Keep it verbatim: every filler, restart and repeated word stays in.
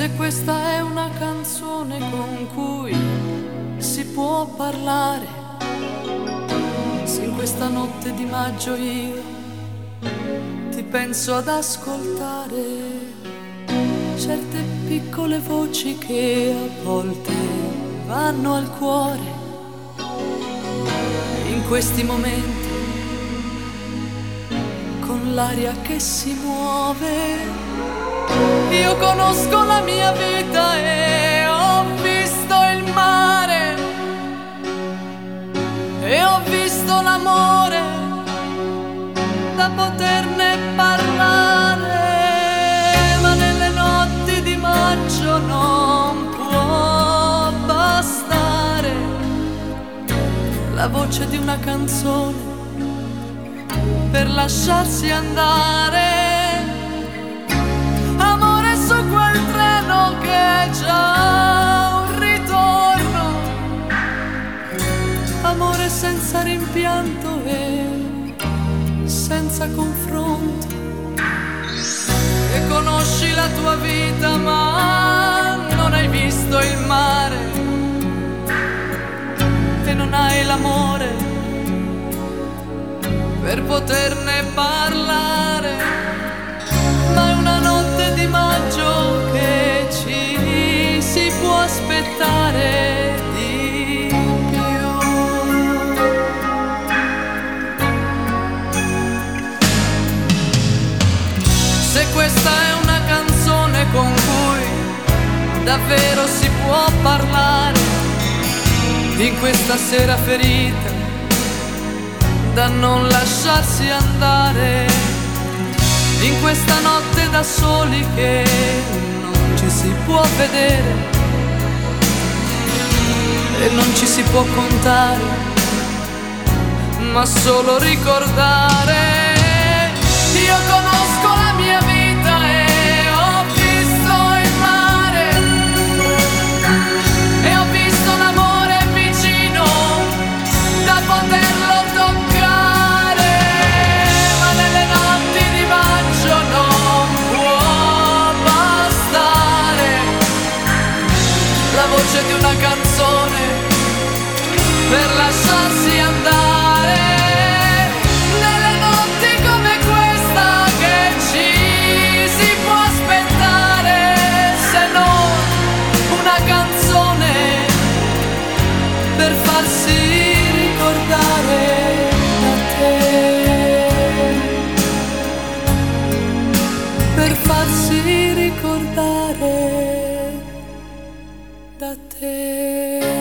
Se questa è una canzone con cui si può parlare, se in questa notte di maggio io ti penso ad ascoltare certe piccole voci che a volte vanno al cuore, in questi momenti con l'aria che si muove. Io conosco la mia vita e ho visto il mare e ho visto l'amore da poterne parlare, ma nelle notti di maggio non può bastare la voce di una canzone per lasciarsi andare. Amore su quel treno che è già un ritorno, amore senza rimpianto e senza confronto. E conosci la tua vita ma non hai visto il mare e non hai l'amore per poterne parlare. Ma è una notte di maggio che ci si può aspettare di più. Se questa è una canzone con cui davvero si può parlare in questa sera ferita da non lasciarsi andare, in questa notte da soli che non ci si può vedere e non ci si può contare, ma solo ricordare. Io conosco la mia vita e ho visto il mare e ho visto l'amore vicino da poterlo toccare, ma nelle notti di maggio non può bastare la voce di una canzone per lasciarsi andare. Nelle notti come questa che ci si può aspettare, se non una canzone per farsi ricordare da te, per farsi ricordare da te.